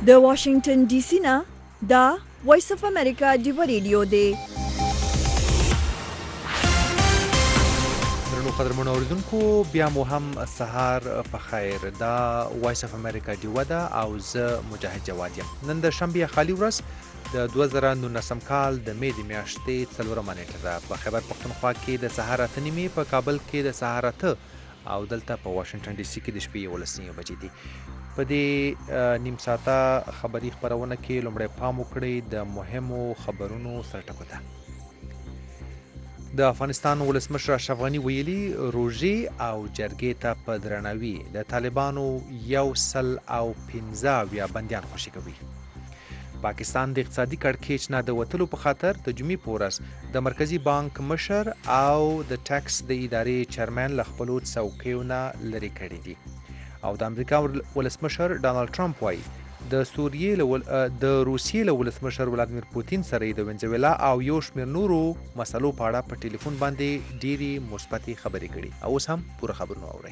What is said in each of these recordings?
د واشنگټن ډي سي نه دا وایس اف امریکا ډیو ریډیو دی. درنو قدرمنو اوریدونکو بیا مو هم سهار په خیر. دا وایس اف امریکا ډیو ده او زه مجاهد جواد یم. نن د شنبه خالی ورځ د 2019 کال د می د میاشتې 4 نیټه ده. په خیبر پښتونخوا کې د سهار 8 په کابل کې د سهار 8 او دلته په واشنگټن ډي سي کې د شپې 11 بجې دي. په دې نیم ساعته خبري خبرونه کې لومړی پام وکړئ د مهمو خبرونو سرټکو ته. د افغانستان ولسمشر اشرف غني ویلي روژې او جرګې ته په درناوي د طالبانو 115 بندیان خوشي کوي. پاکستان د اقتصادي کړکېچ نه د وتلو په خاطر د جمعې په ورځ د مرکزي بانک مشر او د ټیکس د ادارې چیرمن له خپلو څوکیو نه لرې کړي دي. او د امریکا ولسمشر ډانلډ ټرمپ وایي د روسیې له ولسمشر ولادیمیر پوتین سره د وینزویلا او یو شمېر نورو مسلو په اړه په ټلیفون باندې ډېرې مثبتې خبرې کړي. او اوس هم پوره خبرونه اورئ.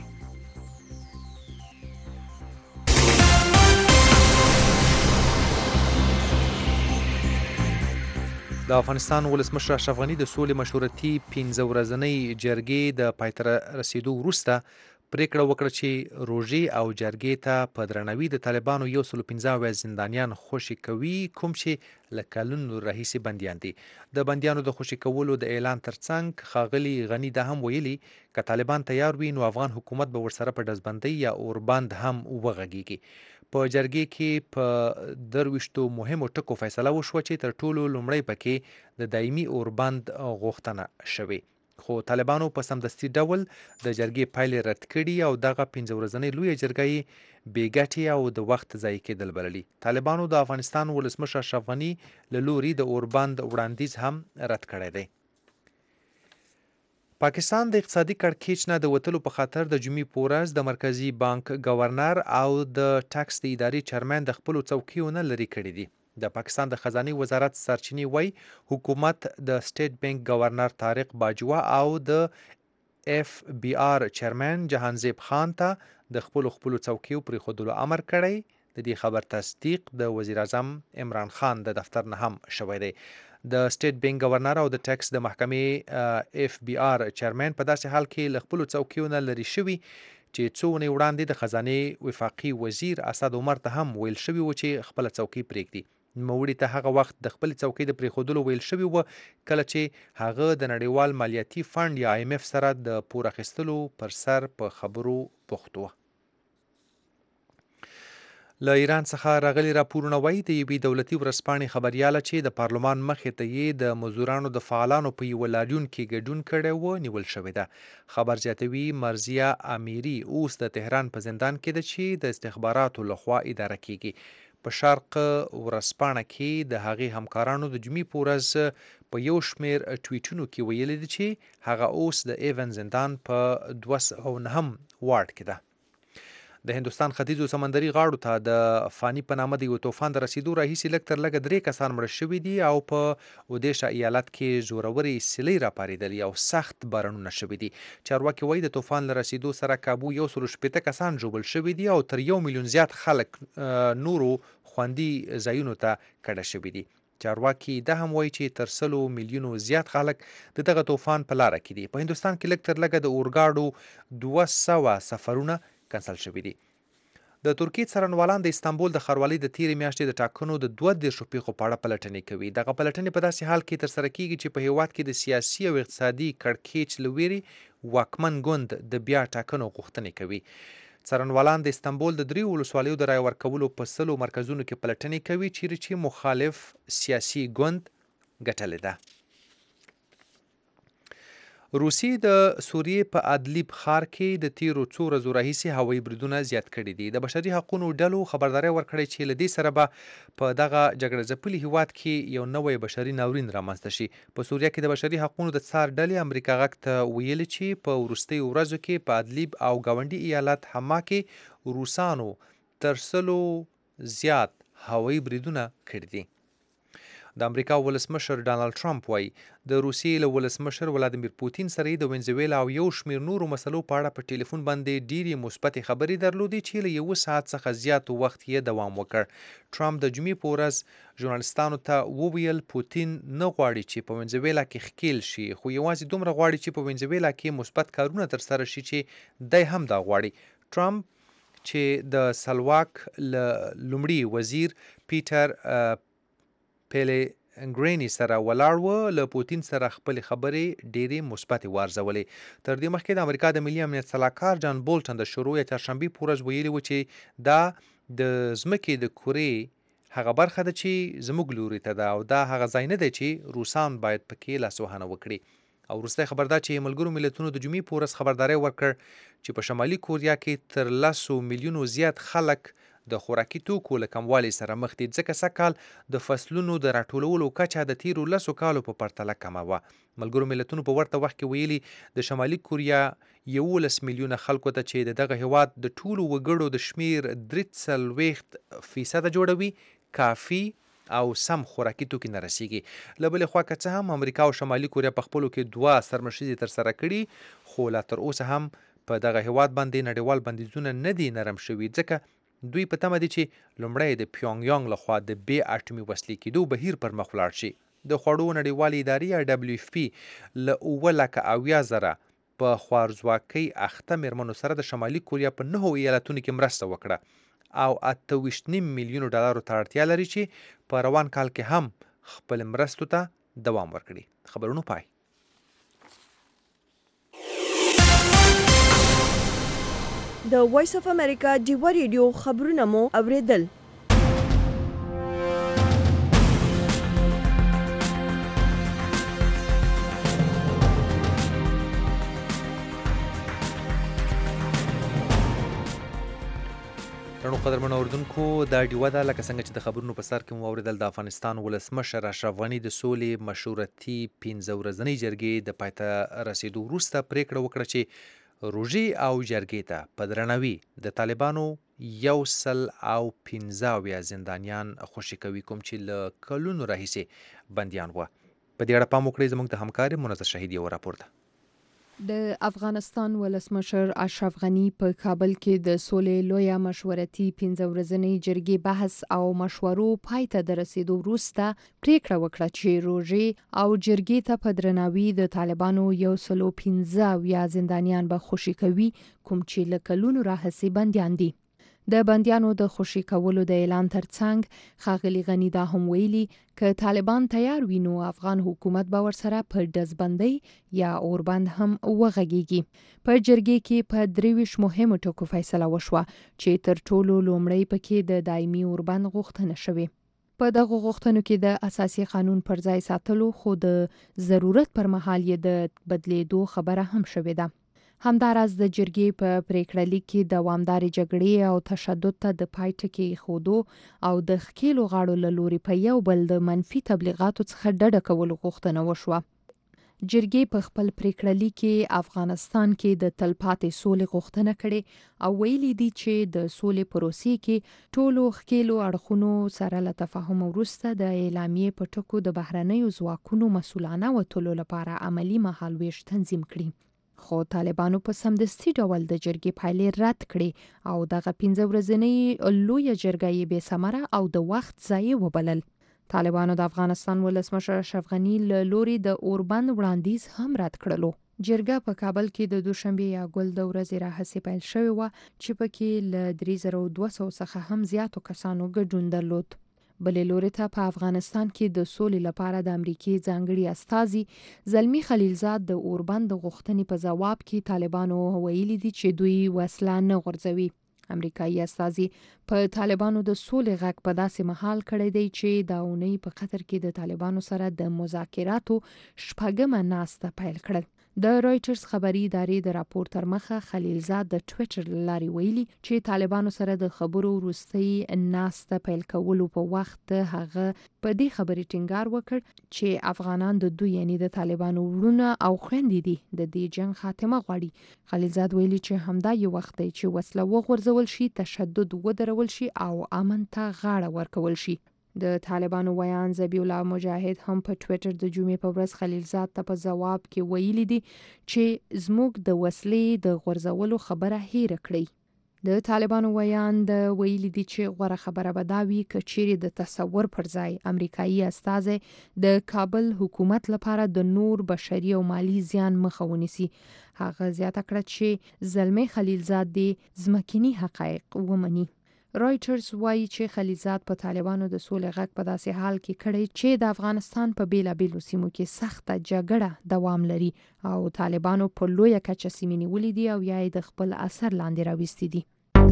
د افغانستان ولسمشر اشرف غني د سولې مشورتي 15 ورځنۍ جرګې د پای ته رسیدو وروسته پریکړه وکړه چې روژې او جرګې ته په درناوي د طالبانو 115 زندانیان خوشي کوي، کوم چې له کلونو راهیسې بندیان دي. د بندیانو د خوشي کولو د اعلان ترڅنګ ښاغلي غني دا هم ویلي که طالبان تیار وي نو افغان حکومت به ورسره په ډزبندۍ یا اوربند هم وغږیږي. په جرګې کې په 23 مهمو ټکو فیصله وشوه چې تر ټولو لومړی پکې د دایمي اوربند غوښتنه شوې. خو طالبانو په سمدستي ډول د جرګې پایلې رد کړي او دغه 15 ورځنۍ لویه جرګه یې بې ګټې او د وخت ضایع کېدل بللي. طالبانو د افغانستان ولسمشر اشرف غني له لوري د اوربند وړاندیز هم رد کړی دی. پاکستان د اقتصادي کړکېچ نه د وتلو په خاطر د جمعې په ورځ د مرکزي بانک گورنر او د ټیکس د ادارې چیرمن د خپلو څوکیو نه لرې کړي دي. د پاکستان د خزانه وزارت سرچینې وایي حکومت د سټیټ بانک گورنر طارق باجوه او د اف بی آر چیرمن جهانزیب خان ته د خپلو څوکیو پرېښودلو امر کړی. د دې خبر تصدیق د وزیر اعظم عمران خان د دفتر نه هم شوی دی. د سټیټ بانک گورنر او د ټیکس د محکمې اف بی آر چیرمن په داسې حال کې له خپلو څوکیو نه لرې شوي چې څو اونۍ وړاندې د خزانې وفاقي وزیر اسد عمر ته هم ویل شوي و چې خپله څوکۍ پرېږدي. نوموړي ته هغه وخت د خپلې څوکۍ د پرېښودلو ویل شوي و کله چې هغه د نړیوال مالیاتي فنډ یا IMF سره د پور اخیستلو پر سر په خبرو بوخت و. له ایران څخه راغلي راپورونه وایي د یوې دولتي ورځپاڼې خبریاله چې د پارلمان مخې ته یې د مزدورانو د فعالانو په یوه لاریون کې ګډون کړی و نیول شوې ده. خبر زیاتوي مرضیه امیري اوس د تهران په زندان کې ده چې د استخباراتو لخوا اداره کیږي. په شرق ورځپاڼه کې د هغې همکارانو د جمعې په ورځ په یو شمېر ټویټونو کې ویلي دي چې هغه اوس د ایون زندان په 209 وارډ کې ده. د هندوستان ختیځو سمندري غاړو ته د فانی په نامه د یو طوفان د رسیدو راهیسې لږ تر لږه 3 کسان مړه شوي دي او په اودیشا ایالت کې زورورې سیلۍ راپارېدلې او سخت بارانونه شوي دي. چارواکي وایي د طوفان له رسیدو سره کابو 160 کسان ژوبل شوي دي او تر 1 میلیون زیات خلک نورو خوندي ځایونو ته کډه شوي دي. چارواکي دا هم وایي چې تر 100 میلیونو زیات خلک د دغه طوفان په لاره کې دي. په هندوستان کې لږ تر لږه د اورګاډو 200 سفرونه کنسل شوي دي. د ترکیې څارنوالان د استانبول د ښاروالۍ د تیرې میاشتې د ټاکنو د 32 پیښو په اړه پلټنې کوي. دغه پلټنې په داسې حال کې ترسره کیږي چې په هیواد کې د سیاسي او اقتصادي کړکېچ له ویرې واکمن ګوند د بیا ټاکنو غوښتنې کوي. څارنوالان د استانبول د 3 ولسوالیو د رای ورکولو په 100 مرکزونو کې پلټنې کوي چیرې چې مخالف سیاسي ګوند ګټلې ده. روسیې د سوریې په ادلیب ښار کې د تیرو څو ورځو راهیسې هوایي بریدونه زیات کړي دي. د بشري حقونو ډلو خبرداری ورکړی چې له دې سره به په دغه جګړه ځپلي هیواد کې یو نوی بشري ناورین رامنځته شي. په سوریه کې د بشري حقونو د څار ډلې امریکا غږ ته ویلي چې په وروستیو ورځو کې په ادلیب او ګاونډي ایالت حما کې روسانو تر 100 زیات هوایي بریدونه کړي دي. د امریکا ولسمشر ډانلډ ټرمپ وایي د روسیې له ولسمشر ولادیمیر پوتین سره یې د وینزویلا او یو شمېر نورو مسلو په اړه په ټلیفون باندې ډېرې مثبتې خبرې درلودې چې له 1 ساعت څخه زیات وخت یې دوام وکړ. ټرمپ د جمعې په ورځ ژورنالستانو ته وویل پوتین نه غواړي چې په وینزویلا کې ښکیل شي، خو یوازې دومره غواړي چې په وینزویلا کې مثبت کارونه ترسره شي چې دی هم دا غواړي. ټرمپ چې د سلواک لومړي وزیر پیټر پیلګریني سره ولاړ و، له پوتین سره خپلې خبرې ډېرې مثبتې وارزولې. تر دې مخکې د امریکا د ملي امنیت سلاکار جان بولټن د شروع یا چهارشنبې په ورځ ویلي و چې دا د ځمکې د کورې هغه برخه ده چې زموږ لوري ته ده او دا هغه ځای نه دی چې روسان باید پکې لاسوهنه وکړي. او وروستی خبر دا چې ملګرو ملتونو د جمعې په ورځ خبرداری ورکړ چې په شمالي کوریا کې تر 10 میلیونو زیات خلک د خوراکي توکو له کموالي سره مخ دي، ځکه سږکال د فصلونو د راټولولو کچه د تیرو 10 کالو په پرتله کمه وه. ملګرو ملتونو په ورته وخت کې ویلي د شمالي کوریا 11 میلیونه خلکو ته چې دغه هیواد د ټولو وګړو د شمیر 43% جوړوي کافي او سم خوراکي توکي نه رسیږي. له بلې خوا که څه هم امریکا او شمالي کوریا په خپلو کې 2 سرمشري ترسره کړي، خو لا تر اوسه هم په دغه هیواد باندې نړیوال بندیزونه نه دي نرم شوي، ځکه دوی په تمه دي چې لومړی د پیونګ یانګ لخوا د بې اټومي وسلې کېدو بهیر پر مخ ولاړ شي. د خوړو نړیوالې ادارې یا WFP له 7,80,000 په خوارځواکۍ اخته مېرمنو سره د شمالي کوریا په 9 ایالتونو کې مرسته وکړه او 28.5 میلیونو ډالرو ته اړتیا لري چې په روان کال کې هم خپل مرستو ته دوام ورکړي. خبرونو پای. د وایس اف امریکا ډیوا ریډیو خبرونه مو اوریدل. درنو قدرمنو اوریدونکو، دا ډیوه ده لکه څنګه چې د خبرونو په سر کې مو اوریدل د افغانستان ولسمشر اشرف غني د سولې مشورتي 15 ورځنۍ جرګې د پای ته رسیدو وروسته پریکړه وکړه چې روژې او جرګې ته په درناوي د طالبانو 115 زندانیان خوشي کوي، کوم چې له کلونو راهیسې بندیان وه. په دې اړه پام وکړئ، زموږ د همکار منزه شهید یو راپور ده. د افغانستان ولسمشر اشرف غني په کابل کې د سولې لویه مشورتي 15 ورځنۍ جرګې بحث او مشورو پای ته د رسیدو وروسته پریکړه وکړه چې روژې او جرګې ته په درناوي د طالبانو 115 زندانیان به خوشي کوي، کوم چې له کلونو راهیسې بندیان دي. د بندیانو د خوشي کولو د اعلان ترڅنګ ښاغلي غني دا هم ویلي که طالبان تیار وي نو افغان حکومت به ورسره په ډزبندۍ یا اوربند هم وغږیږي. په جرګې کې په 23 مهمو ټکو فیصله وشوه چې تر ټولو لومړی پکې د دایمي اوربند غوښتنه شوې. په دغه غوښتنو کې د اساسي قانون پر ځای ساتلو خو د ضرورت پر مهال یې د بدلیدو خبره هم شوې ده. همداراز د جرګې په پریکړه لیک کې دوامدارې جګړې او تشدد ته د پای ټکی ایښودو او د ښکېلو غاړو له لوري په یو بل د منفي تبلیغاتو څخه ډډه کولو غوښتنه وشوه. جرګې په خپل پریکړه لیک کې افغانستان کې د تلپاتې سولې غوښتنه کړې او ویلي دي چې د سولې پروسې کې ټولو ښکېلو اړخونو سره له تفاهم وروسته د اعلامیې په ټکو د بهرنیو ځواکونو مسؤلانه وتلو لپاره عملی مهالویش تنظیم کړي. خو طالبانو په سمدستي ډول د جرګې پایلې رد کړې او دغه 15 ورځنۍ لویه جرګه یې بې ثمره او د وخت ضایع وبلل. طالبانو د افغانستان ولسمشر اشرف غني له لوري د اوربند وړاندیز هم رد کړلو. جرګه په کابل کې د دوشنبه یا ګل د ورځې راهیسې پیل شوې وه چې پکې له 3200 څخه هم زیاتو کسانو ګډون درلود. بلې لوري ته په افغانستان کې د سولې لپاره د امریکای ځانګړي استازي زلمی خلیلزاد د اوربند د غوښتنې په ځواب کې طالبانو ویلي دي چې دوی وسله نه غورځوي. امریکایي استازي په طالبانو د سولې غږ په داسې مهال کړی دی چې دا اونۍ په قطر کې د طالبانو سره د مذاکراتو 6مه ناسته پیل کړل. د رويټرز خبري ادارې د راپور تر مخه خلیلزاد د ټوئیټر لاري ویلي چې طالبانو سره د خبرو وروستي ناسته پیل کولو په وخت هغه په دې خبرې ټینګار وکړ چې افغانان د دوی یعنی د طالبانو ورونه او خويندې دي د دې جنگ خاتمه غواړي. خلیلزاد ویلي چې همدا یو وخت دی چې وسله وغورځول شي، تشدد ودرول شي او امن ته غاړه ورکول شي. د طالبانو ویان ذبیح الله مجاهد هم په ټویټر د جمعې په ورځ خلیلزاد ته په ځواب کې ویلي دي چې زموږ د وسلې د غورځولو خبره هېره کړئ. د طالبانو ویان د ویلي دي چې غوره خبره به دا وي که چیرې د تصور پر ځای امریکایي استازی د کابل حکومت لپاره د نور بشري او مالی زیان مخه ونیسي. هغه زیاته کړه چې زلمی خلیلزاد د ځمکني حقایق ومني. رایټرز وایي چې خلیلزاد په طالبانو د سولې غږ په داسې حال کې کړی چې د افغانستان په بیلابیلو سیمو کې سخته جګړه دوام لري او طالبانو په لویه کچه سیمې نیولې دي او یا یې د خپل اثر لاندې راوستي دي.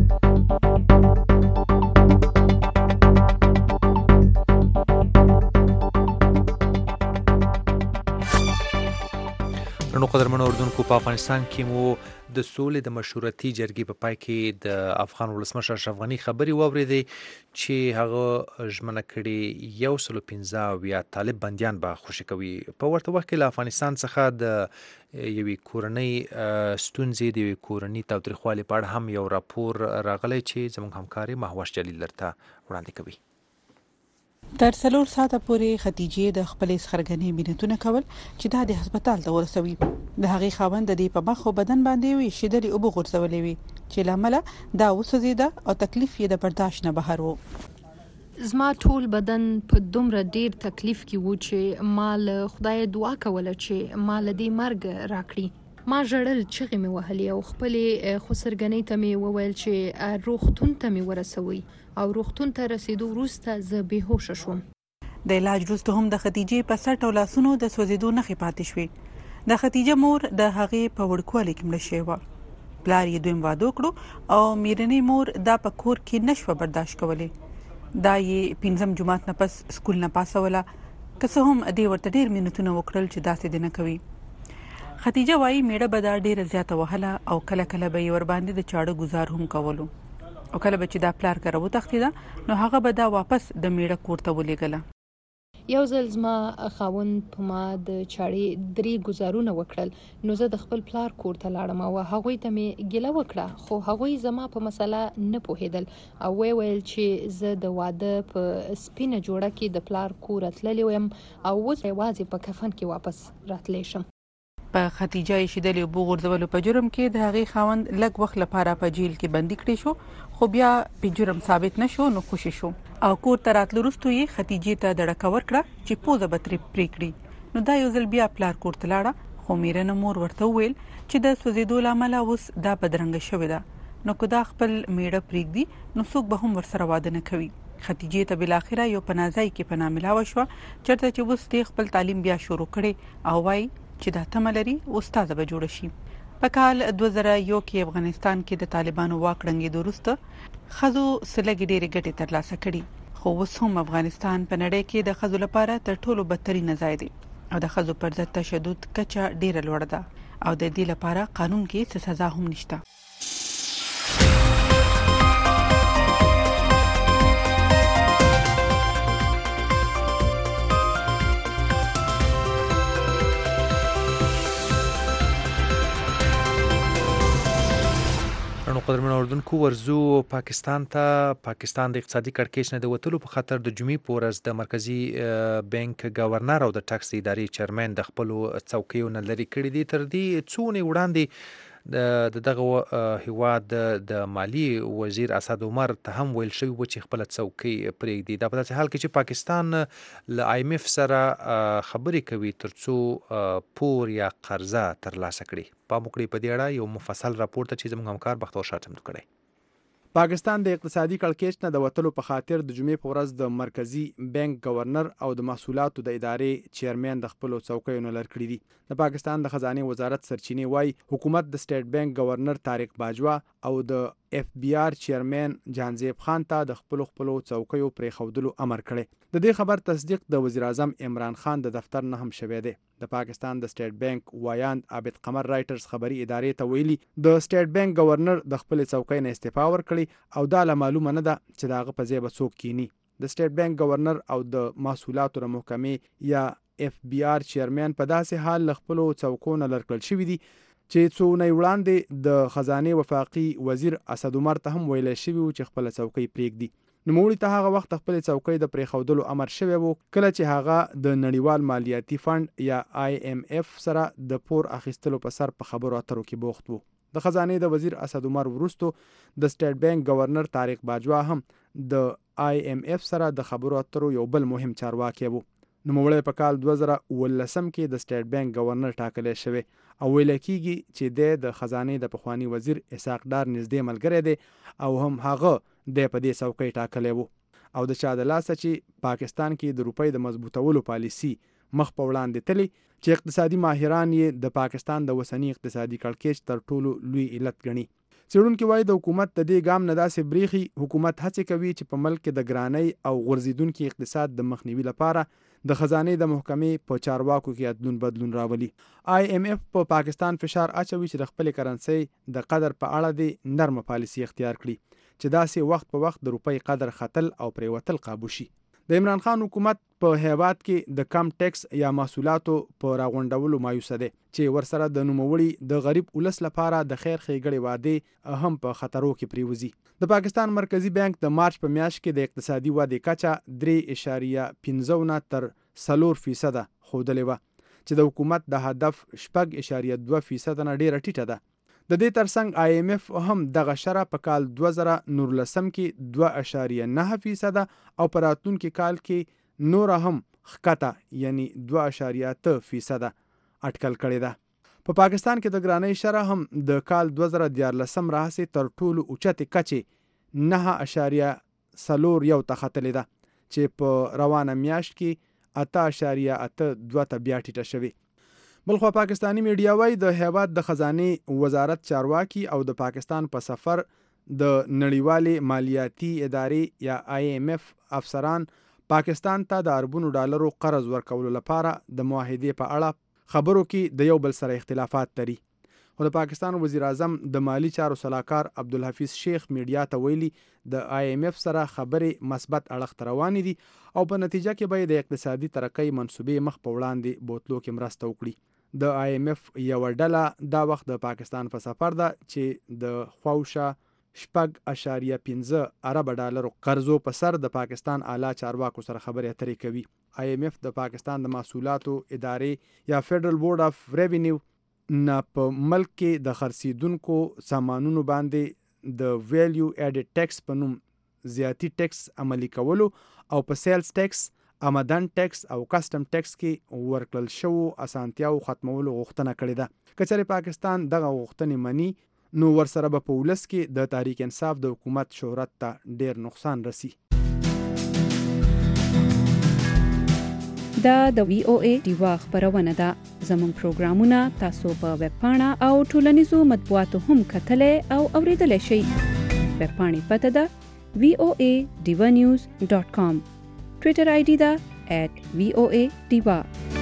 نو قدرمنو اردوونکو، په افغانستان کې مو د سولې د مشورتي جرګې په پای کې د افغان ولسمشر اشرف غني خبرې واورېدې چې هغه ژمنه کړې 115 طالب بندیان به خوشي کوي. په ورته وخت کې له افغانستان څخه د یوې کورنۍ ستونزې د یوې کورنۍ تاوتریخوالي په اړه هم یو راپور راغلی چې زموږ همکاري مهوش جلیل درته وړاندې کوي. تر 4 ساعته پورې خدیجې د خپلې سخرګنې مینتونه کول چې دا د هسپتال ته ورسوي. د هغې خاوند د دې په مخ او بدن باندې وي شیدلې اوبه غورځولې وي چې لامله دا وسوځېده او تکلیف یې د برداشت نه بهر و. زما ټول بدن په دومره ډیر تکلیف کې و چې ما له خدای دعا کوله چې ما له دې مرګ راکړي. ما ژړل، چغې مې وهلې او خپلې خسرګنۍ ته مې وویل چې روغتون ته مې ورسوي او روغتون ته رسیدو وروسته زه بېهوشه شوم. د علاج وروسته هم د خدیجې په سر او لاسونو د سوځېدو نښې پاتې شوې. د خدیجه مور د هغې په وړوکوالي کې مړه شوې وه. پلار یې دویم واده وکړو او میرنۍ مور دا په کور کې نشوه برداشت کولی. دا یې 5 جماعت نه پس سکول نه پاسوله، که څه هم دې ورته ډېر منتونه وکړل چې داسې دې نه کوي. خدیجه وایي میړه به دا ډېره زیاته وهله او کله کله به یې ورباندې د چاړه ګزار هم کولو او کله به چې دا پلار کره وتښتېده نو هغه به دا واپس د میړه کور ته ولېږله. یو ځل زما خاوند په ما د چاړې 3 ګزارونه وکړل، نو زه د خپل پلار کور ته لاړم او هغوی ته مې ګیله وکړه، خو هغوی زما په مسله نه پوهېدل او ویل چې زه د واده په سپینه جوړه کې د پلار کور تللی ویم او اوس یوازې په کفن کې واپس راتلی شم. په خدیجه یې شیدلې اوبه غورځولو په جرم کې د هغې خاوند لږ وخت لپاره په جیل کې بندي کړی شو، خو بیا په جرم ثابت نشو نو خوشي شو او کور ته راتلو وروسته یې خدیجې ته دړکه ورکړه چې پوزه به ترې پرې کړي. نو دا یو ځل بیا پلار کور ته لاړه، خو میرنه مور ورته وویل چې د سوځېدو له امله اوس دا بدرنګه شوې ده، نو که دا خپل میړه پرېږدي نو څوک به هم ورسره واده نه کوي. خدیجې ته بالاخره یو پناهځای کې پناه ملاوه شوه چېرته چې اوس دې خپل تعلیم بیا شروع کړی او وایي چې دا تمه لري استاده به جوړه شي. په کال 2001 کې افغانستان کې د طالبانو واک ړنګېدو وروسته ښځو څه لږې ډېرې ګټې ترلاسه کړي، خو اوس هم افغانستان په نړۍ کې د ښځو لپاره تر ټولو بدترینه ځای دی او د ښځو پر ضد تشدد کچه ډېره لوړه ده او د دې لپاره قانون کې څه سزا هم نشته. قدرمنو اردوونکو، ورزو پاکستان د اقتصادي کړکېچ نه د وتلو په خاطر د جمعې په ورځ د مرکزي بانک گورنر او د ټکس ادارې چیرمن د خپلو څوکیو نه لرې کړي دي. تر دې څو اونۍ وړاندې د دغه هیواد د مالی وزیر اسد عمر ته هم ویل شوي و چې خپله څوکۍ پرېږدي. دا په داسې حال کې چې پاکستان له IMF سره خبرې کوي تر څو پور یا قرضه ترلاسه کړي. پام وکړئ په دې اړه یو مفصل راپور ته چې زموږ همکار بختور شاه چمتو کړی. پاکستان د اقتصادي کړکېچ نه د وتلو په خاطر د جمعې په ورځ د مرکزي بانک گورنر او د محصولاتو د ادارې چیرمن د خپلو څوکیو نه لرې کړي دي. د پاکستان د خزانې وزارت سرچینې وایي حکومت د سټیټ بانک گورنر طارق باجوا او د FBR چیرمن جهانزیب خان ته د خپلو څوکیو پرېښودلو امر کړی. د دې خبر تصدیق د وزیر اعظم عمران خان د دفتر نه هم شوی دی. د پاکستان د سټیټ بانک وایاند عابد قمر رایټرز خبري ادارې ته ویلي د سټیټ بانک گورنر د خپل څوکۍ نه استعفا ورکړي او دا لا معلومه نه ده چې دا غو په ځای به څوک کینی. د سټیټ بانک گورنر او د محصولاتو محکمې یا FBR چیرمن په داسې حال له خپلو څوکو نه لرکړل شوي دي چې څو اونۍ وړاندې د خزانې وفاقي وزیر اسد عمر ته هم ویل شوي و چې خپله څوکۍ پرېږدي. نوموړي ته هغه وخت خپل څوکۍ د پریښودلو امر شوی و کله چې هغه د نړیوال مالیاتي فند یا IMF سره د پور اخیستلو په سر په خبرو اترو کې بوخت و. د خزانه د وزیر اسد عمر وروسته د سټیټ بانک گورنر طارق باجوا هم د IMF سره د خبرو اترو یو بل مهم چارواکي و. نوموړی په کال 2019 کې د سټیټ بانک گورنر ټاکلی شوی او ویل کېږي چې د خزانه د پخوانی وزیر اسحاق ډار نږدې ملګری دی او هم هغه د په دې څوکۍ ټاکلی و او د چا د لاسه چې پاکستان کې د روپۍ د مضبوطولو پالیسي مخ په وړاندې تللی چې اقتصادي ماهران یې د پاکستان د وسنی اقتصادي کړکېچ تر ټولو لوی علت ګڼي. څېړونکي وایي د حکومت د دې ګام نه داسې بریښي حکومت هڅې کوي چې په ملک کې د ګرانۍ او غورځېدونکي اقتصاد د مخنیوي لپاره د خزانه د محکمې په چارواکو کې ادلون بدلون راولي. IMF په پاکستان فشار اچوي چې د خپل کرنسي د قدر په اړه د نرم پالیسي اختیار کړي چې داسې وخت په وخت د روپۍ قدر ختل او پریوتل قابو شي. د عمران خان حکومت په هیواد کې د کم ټیکس یا محصولاتو په راغونډولو مایوسه دی چې ورسره د نوموړي د غریب ولس لپاره د خیر ښېګړې وعدې هم په خطرو کې پریوزي. د پاکستان مرکزی بانک د مارچ په میاشت کې د اقتصادي ودې کچه 3.15 تر 4% ښودلې وه چې د حکومت د هدف 6.2% نه ډیره ټیټه ده. د دې ترڅنګ IMF هم دغه شرح په کال 2019 کې 2.9% او په راتلونکي کال کې نور هم ښکته یعنی 2.8% اټکل کړې ده. په پاکستان کې د ګرانۍ شرح هم د کال 2014 راهیسې تر ټولو اوچتې کچې 9.41 ته ختلې ده چې په روانه میاشت کې 8.82 ته بیا ټیټه شوې. بلخوا پاکستانی میډیا وایي د هیواد د خزانه وزارت چارواکي او د پاکستان په سفر د نړیوالې مالیاتي ادارې یا IMF افسران پاکستان ته د اربونو ډالرو قرض ورکولو لپاره د معاهدې په اړه خبرو کې د یو بل سره اختلافات لري. خو د پاکستان وزیر اعظم د مالی چارو سلاکار عبدالحفیظ شیخ میډیا ته ویلي د IMF سره خبرې مثبت اړخ ته روانې دي او په نتیجه کې به د اقتصادي ترقۍ منصوبې مخ په وړاندې بوتلو کې مرسته وکړي. د IMF یو ډله دا وخت د پاکستان په سفر ده چې د خواوشا 6.15 ارب ډالرو قرضو په سر د پاکستان اعلی چارواکو سره خبرې اترې کوي. IMF د پاکستان د محصولاتو ادارې یا فیډرل بورډ اف ریوینیو نه په ملک کې د خرڅیدونکو سامانونو باندې د ویلیو ایډډ ټیکس په نوم زیاتی ټیکس عملی کولو او په سیلز ټیکس آمدن ټیکس او کسٹم ټیکس کې ورکړل شوو اسانتیاو ختمولو غوښتنه کړې ده. که چېرې پاکستان دغه غوښتنې مني نو ورسره به په ولس کې د تحریک انصاف د حکومت شهرت ته ډیر نقصان رسی. دا د VOA ډیوا خبرونه ده. زموږ پروګرامونه تاسو په ویب پاڼه او ټولنیزو مطبوعاتو هم کتلای او اوریدلای شئ. ویب پاڼې پته ده voadivanews.com. ټویټر آی ډي ده @VOA Diva.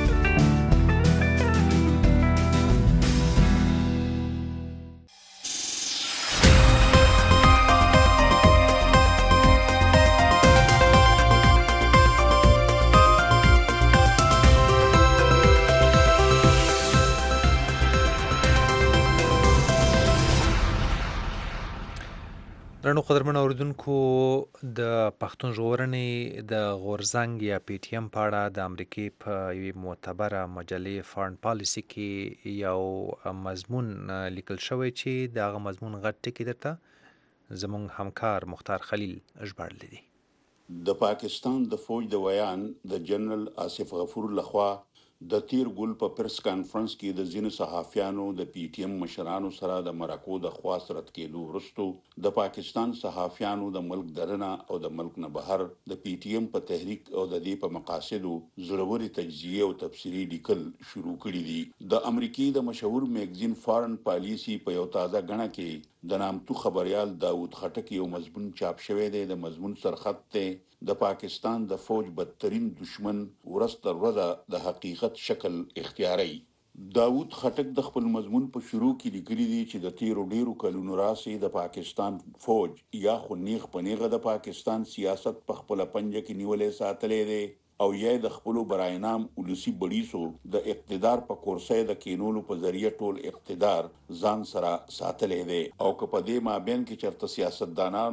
درنو قدرمنو اوریدونکو د پښتون ژغورنې د غورځنګ یا PTM په اړه د امریکې په یوې معتبره مجلې فارن پالیسي کې یو مضمون لیکل شوی چې دغه مضمون غټ ټکی درته زموږ همکار مختار خلیل ژباړلی دی. د پاکستان د فوج د ویان د جنرال آصف غفور لخوا د تیر ګل په پریس کانفرنس کې د ځینو صحافیانو د PTM مشرانو سره د مرکو د خواص رد کېدو وروسته د پاکستان صحافیانو د ملک درنه او د ملک نه بهر د PTM په تحریک او د دې په مقاصدو زړوري تجزیه او تفسیری لیکل شروع کړي دي. د امریکای د مشهور میگزین فارن پالیسی په یو تازه غڼه کې د نامتو خبريال داوود خټک یو مضمون چاپ شوی دی. د مضمون سرخط ته د پاکستان د فوج بدترین دشمن ورستر ورځ د حقیقت شکل اختیاري. داوود خټک د خپل مضمون په شروع کې لیکلي دي چې د تیرو ډیرو کلونو راځي د پاکستان فوج یا خو نیغ پنیغه د پاکستان سیاست په خپل پنجه کې نیولې ساتلې دي او یې د خپل براینام ولسی بډیسو د اقتدار په کورسې د کینولو په ذریعہ ټول اقتدار ځان سره ساتلې دي او که په دې مابین کې چرته سیاستدانانو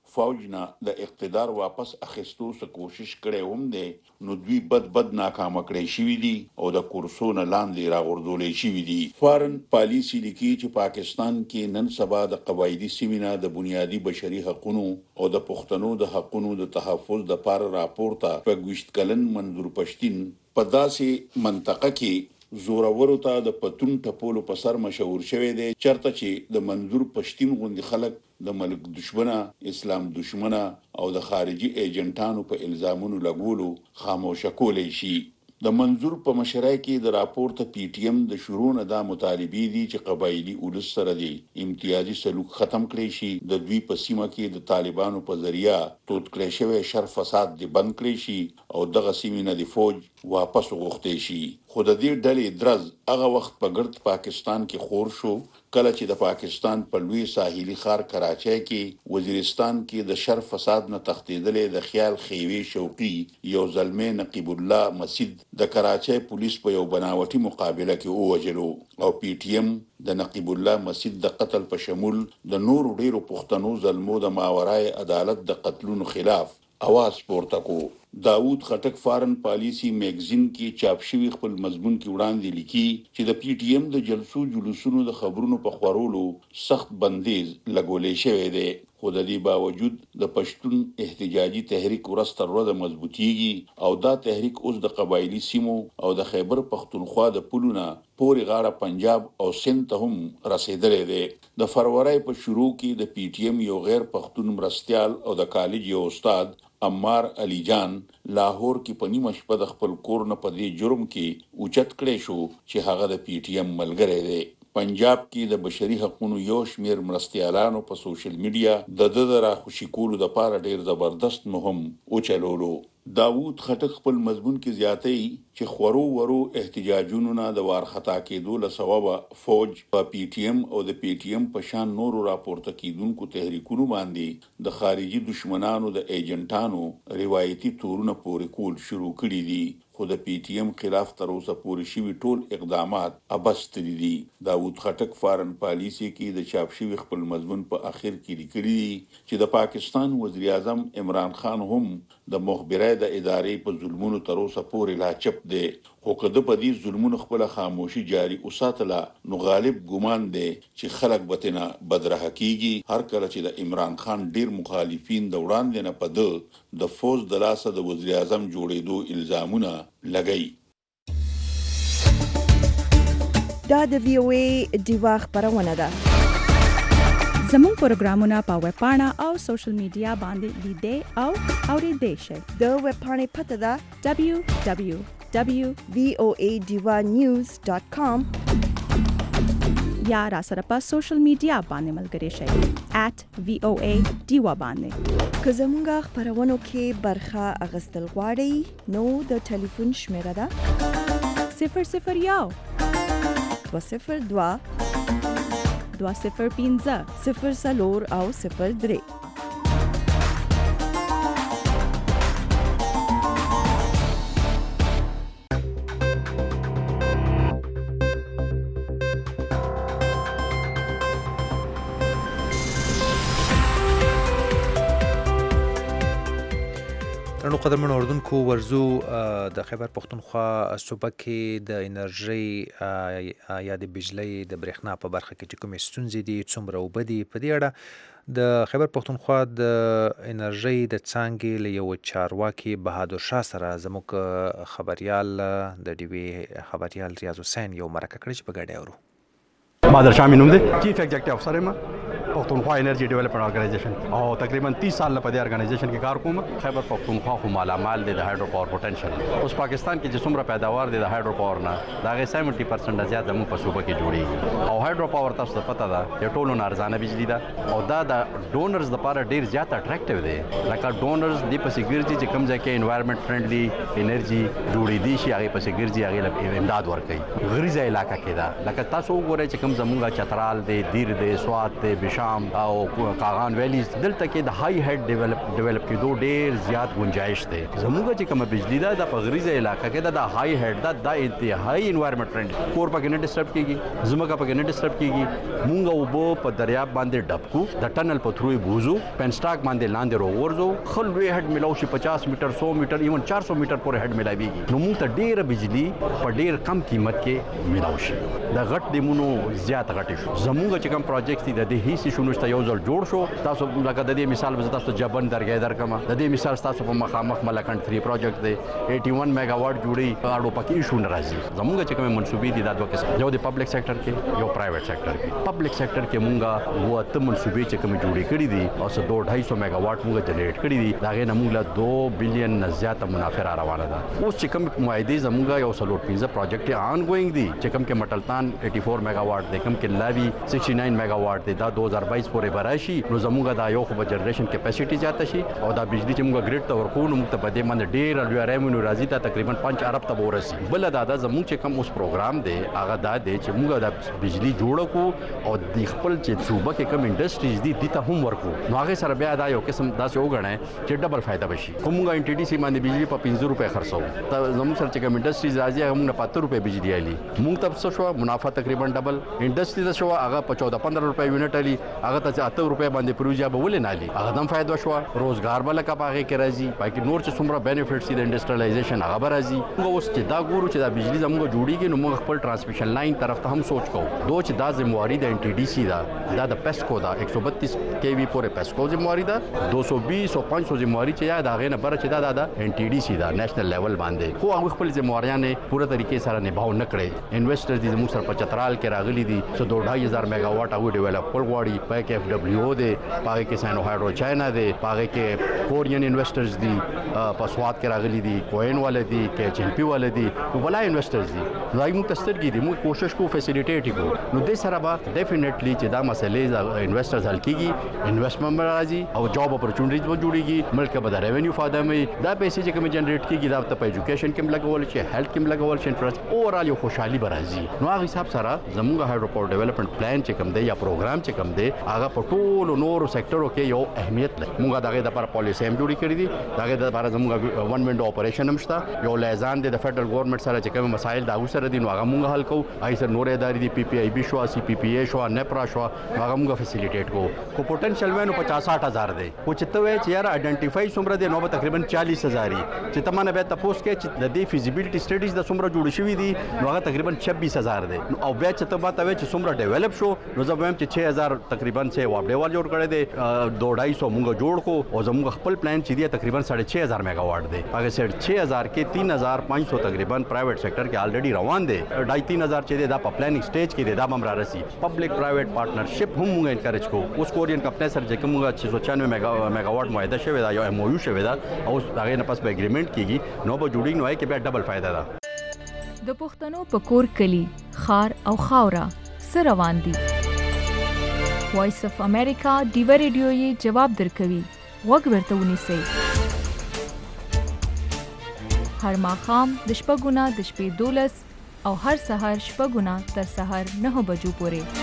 فوج نه د اقتدار واپس اخیستو څخه کوشش کړي هم دي نو دوی بد ناکام کړي شوی دي او د کورسونو لاندې راغورځولې شوی دي. فارن پالیسی لیکي چې پاکستان کې نن سبا د قبایلی سیمه د بنیادی بشري حقوقو او د پښتنو د حقوقو د تحفظ د لپاره راپورته په 20 کلن منظور پښتين په داسې منطقه کې زورورو ته د پتون ټپولو په سر مشهور شوی دی چرته چې د منظور پښتين غوندي خلک د ملک دشمنه اسلام دشمنه او د خارجي ایجنټانو په الزامونو لګولو خاموشه کولې شي. د منظور په مشرۍ کې د راپورته پی ټی ایم د شروع نه دا مطالبه دي چې قبایلی اولس سره دي امتیازي سلوک ختم کړي شي د دوی په سیمه کې د طالبانو په ذریعہ توت کړي شوی شر فساد دي بند کړي شي او دغه سیمه نه د فوج واپس وغوښتي شي. خو د دې ډلې درز هغه وخت په ګرد پاکستان کې خور شو کله چې د پاکستان په لوی ساحلي ښار کراچۍ کې وزیرستان کې د شر فساد نه تښتیدلې د خیال خیوي شوقي یو زلمه نقیب الله مسجد د کراچۍ پولیس په یو بناوټي مقابله کې ووجلو او پی ټی ایم د نقیب الله مسجد د قتل په شمول د نور ډیرو پښتنو ظلمو د ماورای عدالت د قتلونو خلاف اواز پورته کو. داوود خټک فارن پالیسی میگزین کې چاپ شوی خپل مضمون کې وړاندې لیکي چې د پی ټی ایم د جلسو جلوسونو د خبرونو په خورولو سخت بندیز لګولې شوی دی. خو د دې باوجود د پښتون احتجاجي تحریک ورستر ورځ مضبوطیږي او دا تحریک اوس د قبایلی سیمو او د خیبر پختونخوا د پلونه پوري غاړه پنجاب او سند ته هم رسیدلې دی. د فروری په شروع کې د پی ټی ایم یو غیر پښتون مرستيال او د کالج یو استاد عمار علی جان لاهور کې په نیمه شپه د خپل کور نه په دې جرم کې اوچت کړي شو چې هغه د پی ټی ایم ملګری دی. پنجاب کې د بشري حقوقو یو شمیر مرستيالانو په سوشل میډیا د راخوشي کولو د پاره ډیر زبردست مهم او چلولو. داوود خټک خپل مضمون کې زیاتې چې خورو ورو احتجاجونو نه د وارخطا کېدو له سبب فوج په پی ټی ایم او د پی ټی ایم په شان نورو راپورته کیدونکو تحریکونو باندې د خارجي دشمنانو د ایجنټانو روایتي تورونه پورې کول شروع کړي دي. خو د پی ټی ایم خلاف تر اوسه پورې شوی ټول اقدامات ابست دي. داوود خټک فارن پالیسی کې د چاپ شوی خپل مضمون په اخر کې لیکلي چې د پاکستان وزیر اعظم عمران خان هم د مخبرای د ادارې په ظلمونو تر اوسه پورې لا چپ دی. خو کده په دې ظلمونو خپل خاموشي جاری اوساتله نو غالب ګمان دی چې خلک بتنه بدره کیږي هر کله چې د عمران خان ډیر مخالفین د وړاندې نه په د فوز د لاسه د وزیر اعظم جوړېدو الزامونه لګي. دا د وی او ای دیوا خبرونه ده. زموږ پروګرامونه په ویب پاڼه او سوشل میډیا باندې لیدئ او اورېدئ شئ. د ویب پاڼې پته ده www.voadivanews.com یا را سره په سوشل میډیا باندې ملګري شئ @VOA دیوا باندې. که زموږ خبرونو کې برخه اخیستل غواړئ نو د ټلیفون شمیره ده 001 202 205 04 او 03. ترنو قدرمن اردوونکو ورزو د خیبر پختونخوا صوبه کې د انرژي یا د بجلی د برېښنا په برخه کې چې کومې ستونزې دي څومره اوبه دي په دې اړه د خیبر پختونخوا د انرژي د څانګې له یو چارواکي بهادر شاه سره زموږ خبريال د ډي وي خبريال ریاض حسین یو مرکه کړې چې په ګډه اورو. بهادر شاه مې نوم دی چیف ایگزیکټیو افسر یم پختونخوا انرژي ډیولپمنٹ ارګنایزیشن او تقریبا 30 سال په دې ارګنایزیشن کې کار کوم. خیبر پختونخوا خو مالامال دی د هایډرو پاور پوتنشل. اوس پاکستان کې چې څومره پیداوار دی د هایډرو پاور نه دا غي 70% زیات زموږ په صوبه کې جوړیږي او هایډرو پاور تاسو ته پته ده چې ټولو ارزانه بجلی ده او دا د ډونرز لپاره ډیر زیات اټریکټیو دی. لکه ډونرز دی په سیګورټي چې کوم ځای کې انوایرنمنت فرندلی انرژي جوړې دي شي هغه په سیګورټي هغه له امداد ورکړي. غریزه علاقہ کې ده لکه تاسو وګورئ چې کوم زموږه چترال دی دیر دی سوات دی بشام ډام او کاغان ویلیز دلته کې د های هډ ډیولپ کېدو ډیر زیات گنجائش دی. زموږ چې کومه بجلی ده د غریزه علاقې کې د های هډ د انتهایی انوایرنمنت فرندلی کور پکې نه ډسټرب کیږي زموږ پکې نه ډسټرب کیږي. مونږ وبو په دریاب باندې ډبکو د ټنل په تھروي بوزو پنسټاک باندې لاندې روورځو خلوي هډ ملاو شي 50 میټر 100 میټر ایون 400 میټر پورې هډ ملاويږي. نو موږ ته ډیره بجلی په ډیر کم قیمت کې ملاو شي. د غټ دیمونو زیات غټ شو. زموږ چې کوم پروجیکټ دي د دې هیڅ شونو ته یو ځل جوړ شو. تاسو لکه د دې مثال به تاسو جبن درګې درکما د دې مثال تاسو په مخامخ ملکند 3 پروجیکټ دی 81 میگا واټ جوړي اړو پکې شو ناراضي. زموږ چې کوم منسوبې دي د دوه قسم یو د پبلک سېکټر کې یو پرایویټ سېکټر کې. پبلک سېکټر کې مونږه وته منسوبې چې کوم جوړې کړې دي او 250 میگا واټ مونږه جنریټ کړې دي دا غي نموږه 2 بلین نه زیاته منافع روانه ده. اوس چې کوم معاهده زموږه یو سلوټ پیزا پروجیکټ آن گوینګ دي چې کوم کې مټلتان 84 میگا واټ دی کوم کې لاوی 69 میگا واټ دی دا 2022 پورې براشي. نو زموږه دا یو خو جنریشن کیپاسټي زیاته شي او دا بجلی چې موږ ګریډ ته ورکو نو موږ ته بده من ډیر لوی ریمونو راځي ته تقریبا 5 ارب ته ورسي. بل دا زموږ چې کوم اوس پروګرام دی هغه دا دی چې موږ دا بجلی جوړ کو او د خپل چې صوبه کې کوم انډستریز دي د ته هم ورکو. نو هغه سره بیا دا یو قسم داسې وګڼي چې ډبل فائدہ بشي. کومه ان ټي ډي سي باندې بجلی په 50 روپے خرڅو ته زموږ سره چې کوم انډستریز راځي هغه موږ په 70 روپے بجلی علي. موږ ته څه شو منافع تقریبا ډبل. انډستریز شو هغه په 14-15 روپے یونټ علي هغه ته 80 روپے باندې پروژه به ولې نه علي. هغه هم فائدہ شو روزګار بل کا پاغه کې راځي پکې نور چې څومره بینیفټس دي د انډستریالایزیشن هغه راځي. موږ اوس چې دا ګورو چې دا بجلی زموږ جوړیږي نو موږ خپل ترانسمیشن لاین طرف ته هم سوچ کوو. دوه چې دا ذمہواری د ان ټي ډي سي دا د پیسکو دا 132 کیوی پورې پیسکو ذمہواری دا 220 او 500 ذمہواری چې یا دا غینه بر چې دا ان ټي ډي سي دا نېشنل لیول باندې خو هغه خپل ذمہواریاں نه پوره طریقې سره نباو نه کړي. انویسټر دي زموږ سره 75 کې راغلي دي 2.5 میگا واټ هغه ډیولپ کول غواړي پای کې اف دبليو دی پای کې ساينو هایدرو چاینا دی پای کې کورین انویسټرز دي په سواد کې راغلي دي کوین والے دي کې چین پی والے دي نو بلا انویسټرز دي راي موږ تسترګي دي موږ کوشش کو فیسیلیټیټ کو نو دې سره به ډیفینیټلی چې دا مسلې انویسټرز حل کیږي انویسټمنٹ راځي او جاب اپورچونټیز به جوړيږي ملک به د ریونیو فائدہ مې دا پیسې چې کوم جنریټ کیږي دا په ایجوکیشن کې لګول شي هیلث کې لګول شي انفراسټراکچر اورال یو خوشحالي به راځي. نو هغه حساب سره زموږ هایدروپور ډیولپمنٹ پلان چې کوم دی یا پروګرام چې کوم دی هغه په ټولو نورو سېکټرو کې یو اهمیت لري. موږ دغه د لپاره پالیسي هم جوړې کړې دي دغه د لپاره زموږ ون وینډو اپریشن هم شته یو لیزان دی د فدرل ګورنمنت سره چې کوم مسایل دا سره دي نو هغه موږ حل کوو. هغه سره نور ادارې دي پی پی آی بي شو سی پی پی اي شو نپرا شو هغه موږ فیسیلیټیټ کوو. کو پوتنشل وینو 50-60 دی خو چې ته وایې چې یار آئیډنټیفای څومره دی نو به تقریبا 40,000 چې ته مانه بیا تاسو کې چې د دې فیزیبিলিټي سټډیز د څومره جوړ شوی دي نو هغه تقریبا 26,000 دی او بیا چې ته ماته وایې چې څومره ډیولپ شو نو زه وایم چې 6,000 تقریبا سه واپډیوال جوړ کړی دی 250 موږ جوړ کو او زموږ خپل پلان چې دی تقریبا 6,500 میگا واټ دی هغه 6,000 کې 3,500 تقریبا پرایویټ سېکټر کې الریډي روان دی 2,500 چې دی دا په پلانینګ سټیج کې دی دا هم را رسي. پبلک پرایویټ پارټنرشپ هم موږ انکریج کوو. اوس کورین کمپنی سره چې کومه 696 میگا واټ معاهده شوی دا یو ایم او یو شوی دا او هغه نه پس به اګریمنت کیږي نو به جوړیږي نو کې بیا ډبل فائدہ ده. د پښتنو په کور کلی خار او خاورا سره روان دي. وایس اف امریکا ډیو ریډیو یې جواب درکوي وګ ورته ونیسئ. هر ماښام د شپږونه د شپې 12 او هر سهار شپږونه تر سهار 9 بجو پورې.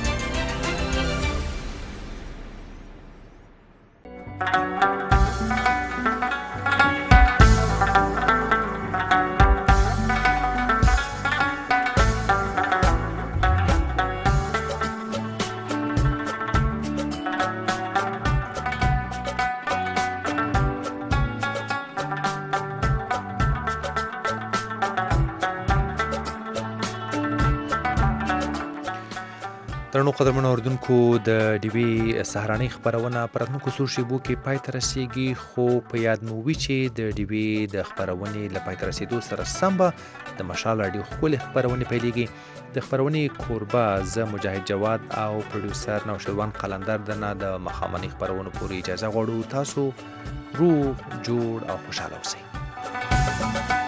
درنو قدرمنو اردوونکو د ډیوی سهارنۍ خبرونه پراتونکو څو شیبو کې پای ته رسیږي خو په یاد مو وي چې د ډیوی د خبرونې له پای ته رسیدو سره سم به د مشال راډیو ښکلې خبرونې پیلېږي. د خبرونې کوربه زه مجاهد جواد او پروډوسر نوشروان قلندر دنه د ماښامنۍ خبرونو پورې اجازه غواړو. تاسو روغ جوړ او خوشحاله اوسئ.